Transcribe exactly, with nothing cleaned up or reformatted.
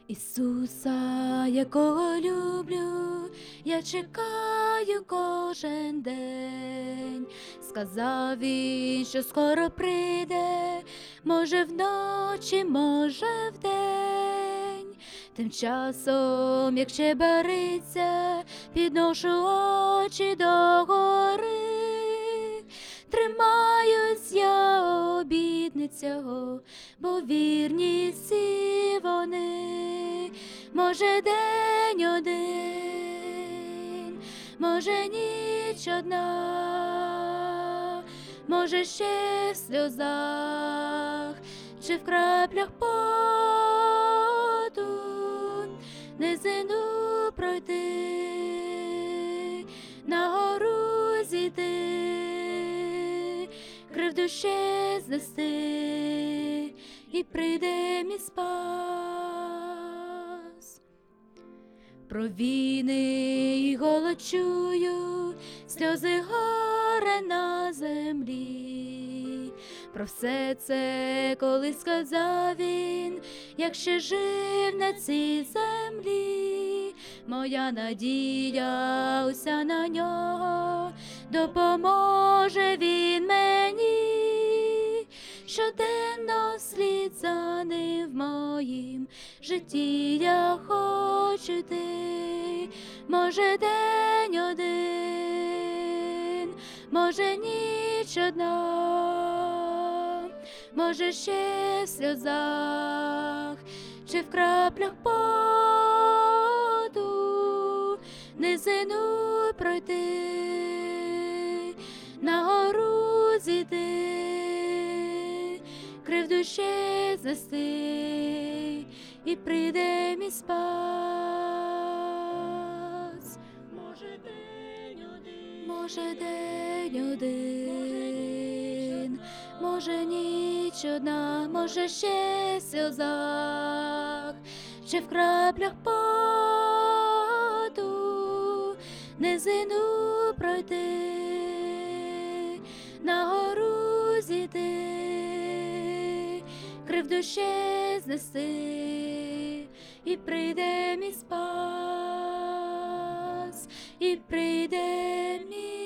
Ісуса, якого люблю, я чекаю кожен день. Сказав він, що скоро прийде, може вночі, може вдень. Тим часом, як чебариться, підношу очі до гори. Тримаюсь я обітниць цього, бо вірні всі вони. Може день один, може ніч одна, може ще в сльозах чи в краплях поту низину пройти, на гору зійти, кривду ще знести, і прийде мій спас. Про війни і голод чую, сльози горе на землі. Про все це колись сказав він, як ще жив на цій землі. Моя надія уся на нього, допоможе він мені. Щоденно вслід за ним в моїм житті я хочу йти. Може день один, може ніч одна, може ще в сльозах чи в краплях поту низину пройти, на гору зійти, кривду ще знести, і прийде мій спас. Може день один, Може день один, може ніч одна, може ще в сльозах чи в краплях поту низину пройти, на гору зійти, кривду ще знести, і прийде мій спас, і прийде мій